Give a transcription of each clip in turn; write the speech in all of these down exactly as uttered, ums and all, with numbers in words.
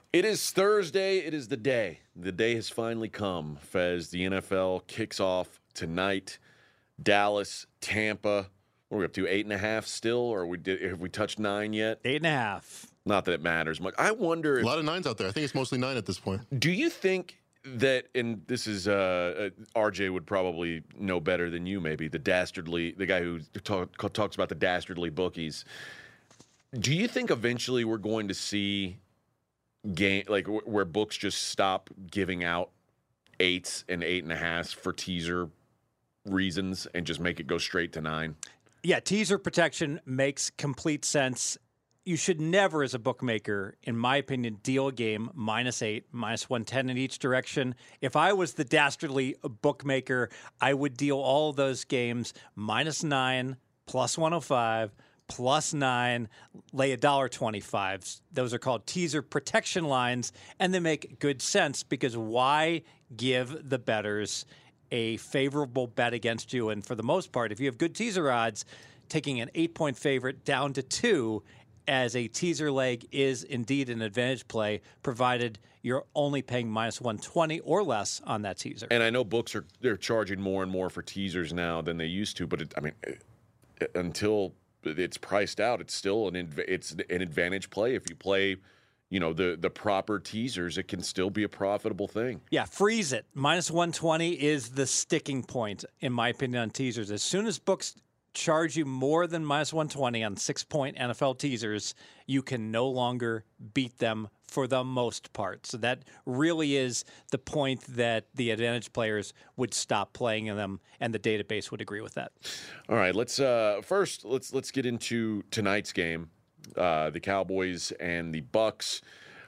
It is Thursday. It is the day. The day has finally come, Fez. The N F L kicks off tonight. Dallas, Tampa. What are we up to? Eight and a half still, or we did? Have we touched nine yet? Eight and a half. Not that it matters much. I wonder. A If, lot of nines out there. I think it's mostly nine at this point. do you think that? And this is uh, uh, R J would probably know better than you. Maybe the dastardly, the guy who talk, talks about the dastardly bookies. Do you think eventually we're going to see game like where books just stop giving out eights and eight and a halves for teaser reasons and just make it go straight to nine? Yeah, teaser protection makes complete sense. You should never, as a bookmaker, in my opinion, deal a game minus eight, minus one ten in each direction. If I was the dastardly bookmaker, I would deal all of those games minus nine, plus one oh five, plus nine, lay one dollar twenty-five. Those are called teaser protection lines, and they make good sense because why give the bettors a favorable bet against you? And for the most part, if you have good teaser odds, taking an eight-point favorite down to two as a teaser leg is indeed an advantage play, provided you're only paying minus one twenty or less on that teaser. And I know books are they're charging more and more for teasers now than they used to, but it, I mean, it, until it's priced out, it's still an adv- it's an advantage play. If you play, you know, the the proper teasers, it can still be a profitable thing. Yeah, freeze it. minus one twenty is the sticking point, in my opinion, on teasers. As soon as books charge you more than minus one twenty on six-point N F L teasers, you can no longer beat them for the most part. So that really is the point that the advantage players would stop playing in them, and the database would agree with that. All right, let's uh, first let's let's get into tonight's game, uh, the Cowboys and the Bucks.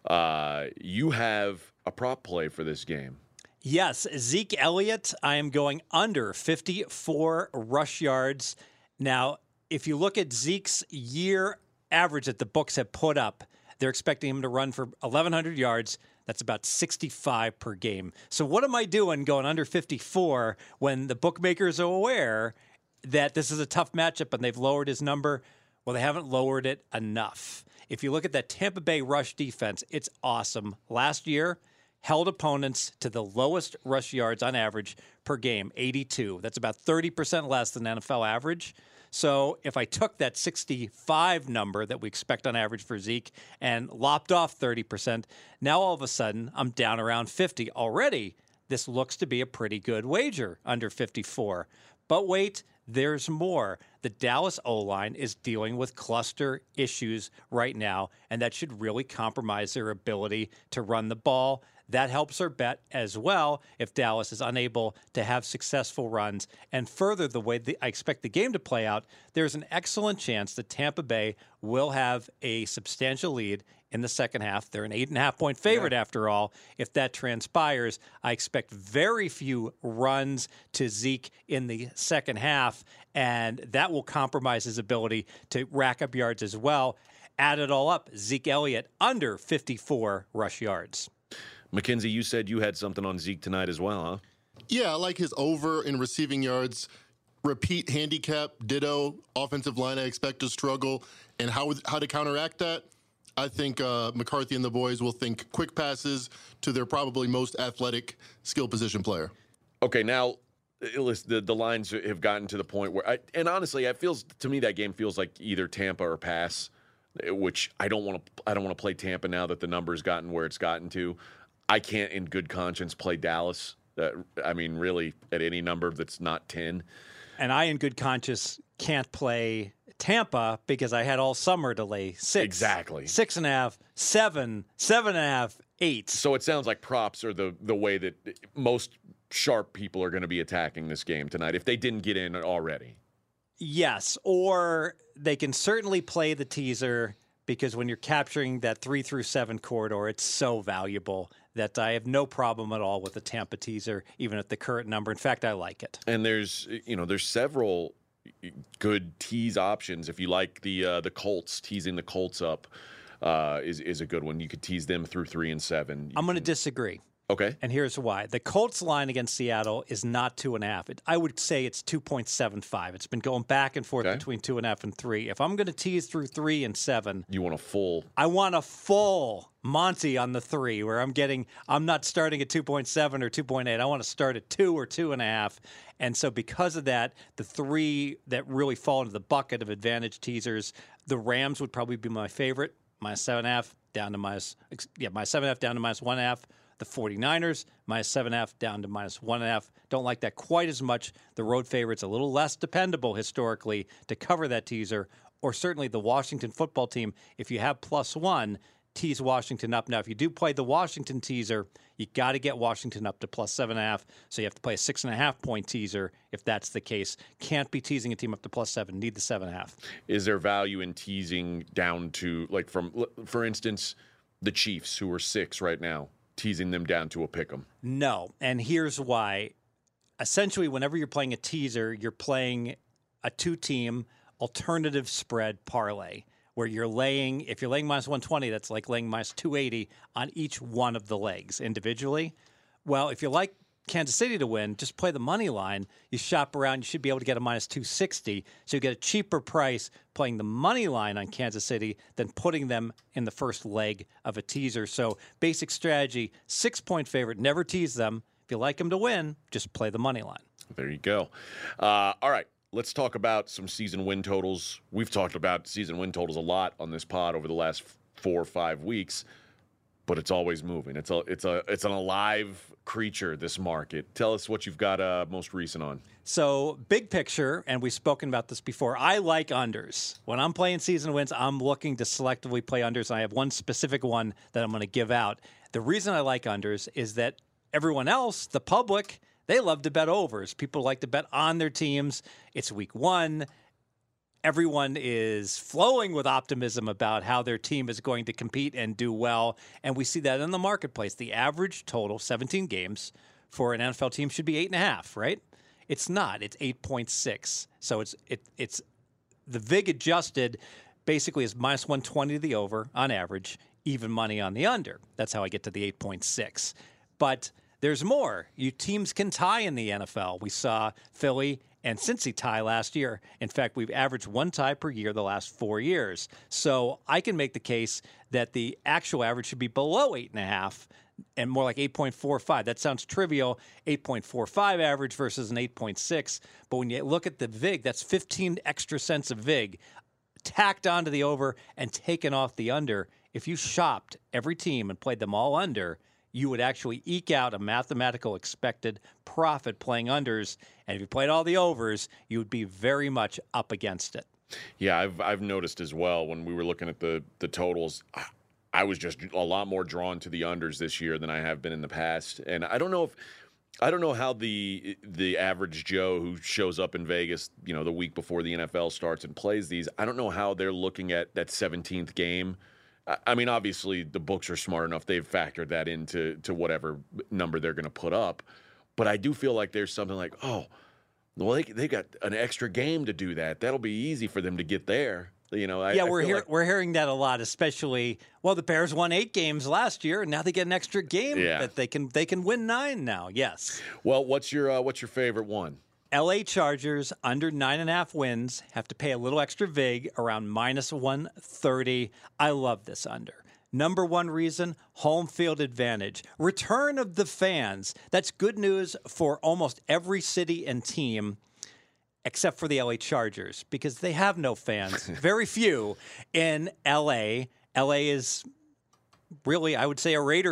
Uh, you have a prop play for this game. Yes, Zeke Elliott, I am going under fifty-four rush yards. Now, if you look at Zeke's year average that the books have put up, they're expecting him to run for eleven hundred yards. That's about sixty-five per game. So what am I doing going under fifty-four when the bookmakers are aware that this is a tough matchup and they've lowered his number? Well, they haven't lowered it enough. If you look at that Tampa Bay rush defense, it's awesome. Last year, held opponents to the lowest rush yards on average per game, eighty-two. That's about thirty percent less than N F L average. So if I took that sixty-five number that we expect on average for Zeke and lopped off thirty percent, now all of a sudden I'm down around fifty. Already, this looks to be a pretty good wager under fifty-four. But wait, there's more. The Dallas O-line is dealing with cluster issues right now, and that should really compromise their ability to run the ball. That helps our bet as well if Dallas is unable to have successful runs. And further, the way the, I expect the game to play out, there's an excellent chance that Tampa Bay will have a substantial lead in the second half. They're an eight and a half point favorite yeah. after all. If that transpires, I expect very few runs to Zeke in the second half, and that will compromise his ability to rack up yards as well. Add it all up, Zeke Elliott under fifty-four rush yards. Mackenzie, you said you had something on Zeke tonight as well, huh? Yeah, I like his over in receiving yards. Repeat handicap, ditto, offensive line I expect to struggle. And how how to counteract that? I think uh, McCarthy and the boys will think quick passes to their probably most athletic skill position player. Okay, now the the lines have gotten to the point where, I, and honestly, it feels to me that game feels like either Tampa or pass, which I don't want to. I don't want to play Tampa now that the number's gotten where it's gotten to. I can't, in good conscience, play Dallas. Uh, I mean, really, at any number that's not ten. And I, in good conscience, can't play Tampa because I had all summer to lay six. Exactly. Six and a half, seven, seven and a half, eight. So it sounds like props are the, the way that most sharp people are going to be attacking this game tonight, if they didn't get in already. Yes, or they can certainly play the teaser because when you're capturing that three through seven corridor, it's so valuable that I have no problem at all with the Tampa teaser, even at the current number. In fact, I like it. And there's, you know, there's several good tease options. If you like the uh, the Colts, teasing the Colts up uh, is is a good one. You could tease them through three and seven. You I'm going to can... disagree. Okay. And here's why. The Colts line against Seattle is not two and a half. It, I would say it's two point seven five. It's been going back and forth Okay. between two and a half and three. If I'm going to tease through three and seven, You want a full. I want a full Monty on the three where I'm getting, I'm not starting at two point seven or two point eight. I want to start at two or two and a half. And so because of that, the three that really fall into the bucket of advantage teasers, the Rams would probably be my favorite. Minus seven and a half down to minus, yeah, minus seven and a half down to minus one and a half. The 49ers, minus seven and a half down to minus one and a half. Don't like that quite as much. The road favorite's a little less dependable historically to cover that teaser, or certainly the Washington football team. If you have plus one, tease Washington up. Now, if you do play the Washington teaser, you got to get Washington up to plus seven and a half. So you have to play a six and a half point teaser if that's the case. Can't be teasing a team up to plus seven. Need the seven and a half. Is there value in teasing down to, like, from, for instance, the Chiefs, who are six right now, teasing them down to a pick 'em? No, and here's why. Essentially, whenever you're playing a teaser, you're playing a two-team alternative spread parlay where you're laying, if you're laying minus one twenty, that's like laying minus two eighty on each one of the legs individually. Well, if you like Kansas City to win, just play the money line. You shop around, you should be able to get a minus two sixty. So you get a cheaper price playing the money line on Kansas City than putting them in the first leg of a teaser. So basic strategy, six-point favorite, never tease them. If you like them to win, just play the money line. There you go. Uh, all right. Let's talk about some season win totals. We've talked about season win totals a lot on this pod over the last four or five weeks, but it's always moving. It's a, it's a, it's an alive creature, this market. Tell us what you've got uh, most recent on. So big picture, and we've spoken about this before, I like unders. When I'm playing season wins, I'm looking to selectively play unders. I have one specific one that I'm going to give out. The reason I like unders is that everyone else, the public, they love to bet overs. People like to bet on their teams. It's week one. Everyone is flowing with optimism about how their team is going to compete and do well. And we see that in the marketplace. The average total, seventeen games, for an N F L team should be eight and a half, right? It's not. It's eight point six. So it's it, it's the vig adjusted basically is minus one twenty to the over on average, even money on the under. That's how I get to the eight point six. But there's more. You teams can tie in the N F L. We saw Philly and Cincy tie last year. In fact, we've averaged one tie per year the last four years. So I can make the case that the actual average should be below eight and a half and more like eight point four five. That sounds trivial, eight point four five average versus an eight point six. But when you look at the vig, that's fifteen extra cents of vig tacked onto the over and taken off the under. If you shopped every team and played them all under, you would actually eke out a mathematical expected profit playing unders. And if you played all the overs, you would be very much up against it. Yeah, I've I've noticed as well when we were looking at the the totals, I was just a lot more drawn to the unders this year than I have been in the past. And I don't know if I don't know how the the average Joe who shows up in Vegas, you know, the week before the N F L starts and plays these, I don't know how they're looking at that seventeenth game. I mean, obviously, the books are smart enough. They've factored that into to whatever number they're going to put up. But I do feel like there's something like, oh, well, they they got an extra game to do that. That'll be easy for them to get there. You know, I, yeah, I we're feel hear, like, we're hearing that a lot, especially, well, the Bears won eight games last year, and now they get an extra game Yeah. that they can they can win nine now. Yes. Well, what's your uh, what's your favorite one? L A Chargers under nine and a half wins have to pay a little extra vig around minus one thirty. I love this under. Number one reason, home field advantage. Return of the fans. That's good news for almost every city and team except for the L A Chargers because they have no fans. Very few in L A. L A is really, I would say, a Raider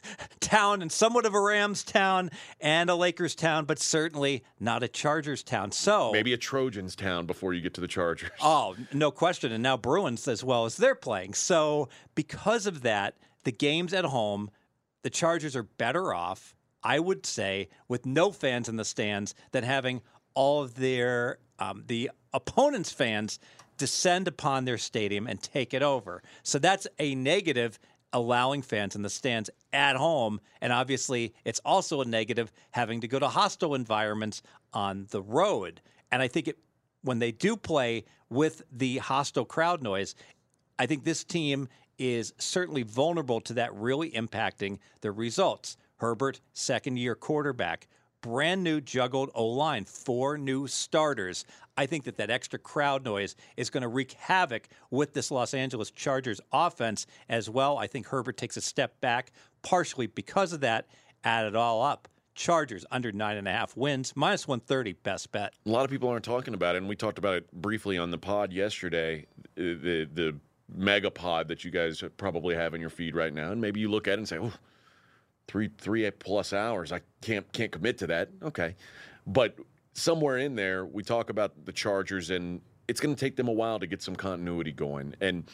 town and somewhat of a Rams town and a Lakers town, but certainly not a Chargers town. So Maybe a Trojans town before you get to the Chargers. Oh, no question. And now Bruins as well as they're playing. So because of that, the games at home, the Chargers are better off, I would say, with no fans in the stands than having all of their um, the opponent's fans descend upon their stadium and take it over. So that's a negative, allowing fans in the stands at home. And obviously, it's also a negative having to go to hostile environments on the road. And I think it, when they do play with the hostile crowd noise, I think this team is certainly vulnerable to that really impacting their results. Herbert, second-year quarterback. Brand new juggled O-line, four new starters. I think that that extra crowd noise is going to wreak havoc with this Los Angeles Chargers offense as well. I think Herbert takes a step back, partially because of that. Add it all up. Chargers under nine and a half wins, minus one thirty, best bet. A lot of people aren't talking about it, and we talked about it briefly on the pod yesterday, the the mega pod that you guys probably have in your feed right now, and maybe you look at it and say, oh, three three plus hours, I can't can't commit to that. Okay. But somewhere in there, we talk about the Chargers, and it's going to take them a while to get some continuity going. And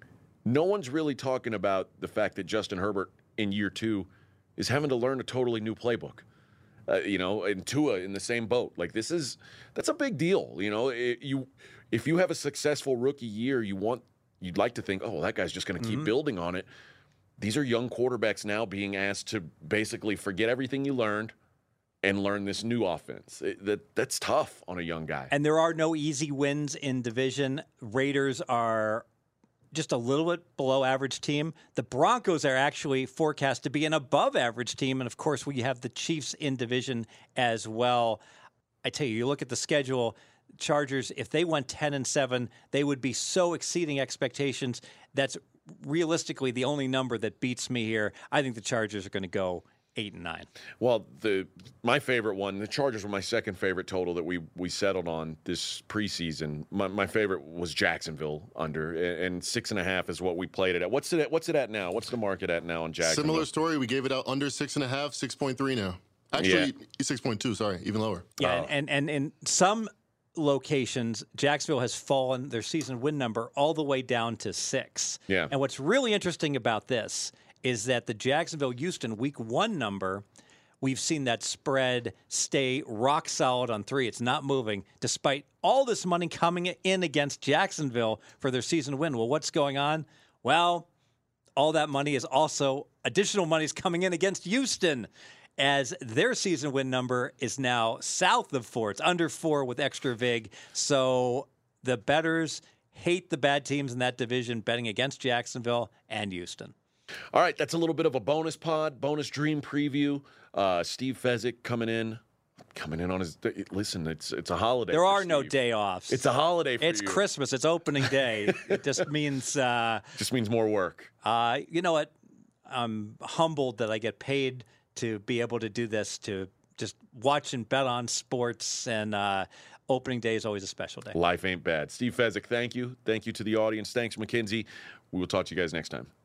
no one's really talking about the fact that Justin Herbert in year two is having to learn a totally new playbook. Uh, you know, and Tua in the same boat. Like, this is, that's a big deal. You know, it, you, if you have a successful rookie year, you want, you'd like to think, oh, that guy's just going to keep mm-hmm. building on it. These are young quarterbacks now being asked to basically forget everything you learned and learn this new offense. It, that that's tough on a young guy. And there are no easy wins in division. Raiders are just a little bit below average team. The Broncos are actually forecast to be an above average team. And of course, we have the Chiefs in division as well. I tell you, you look at the schedule, Chargers, if they went ten and seven, they would be so exceeding expectations. That's realistically the only number that beats me here. I think the Chargers are going to go eight and nine. Well, the my favorite one, the Chargers were my second favorite total that we we settled on this preseason. My, my favorite was Jacksonville under, and six and a half is what we played it at. What's it at, what's it at now? What's the market at now on Jacksonville? Similar story. We gave it out under six and a half, six point three now. Actually, yeah. six point two. Sorry, even lower. Yeah, oh. and and in some locations, Jacksonville has fallen their season win number all the way down to six. Yeah. And what's really interesting about this is that the Jacksonville-Houston week one number, we've seen that spread stay rock solid on three. It's not moving, despite all this money coming in against Jacksonville for their season win. Well, what's going on? Well, all that money is also additional money is coming in against Houston, as their season win number is now south of four. It's under four with extra vig. So the bettors hate the bad teams in that division betting against Jacksonville and Houston. All right, that's a little bit of a bonus pod, bonus dream preview. Uh, Steve Fezzik coming in, coming in on his. Listen, it's it's a holiday. There are Steve. no day offs. It's a holiday for it's you. It's Christmas. It's opening day. It just means. Uh, just means more work. Uh, you know what? I'm humbled that I get paid to be able to do this, to just watch and bet on sports, and uh, opening day is always a special day. Life ain't bad. Steve Fezzik, thank you. Thank you to the audience. Thanks, McKinsey. We will talk to you guys next time.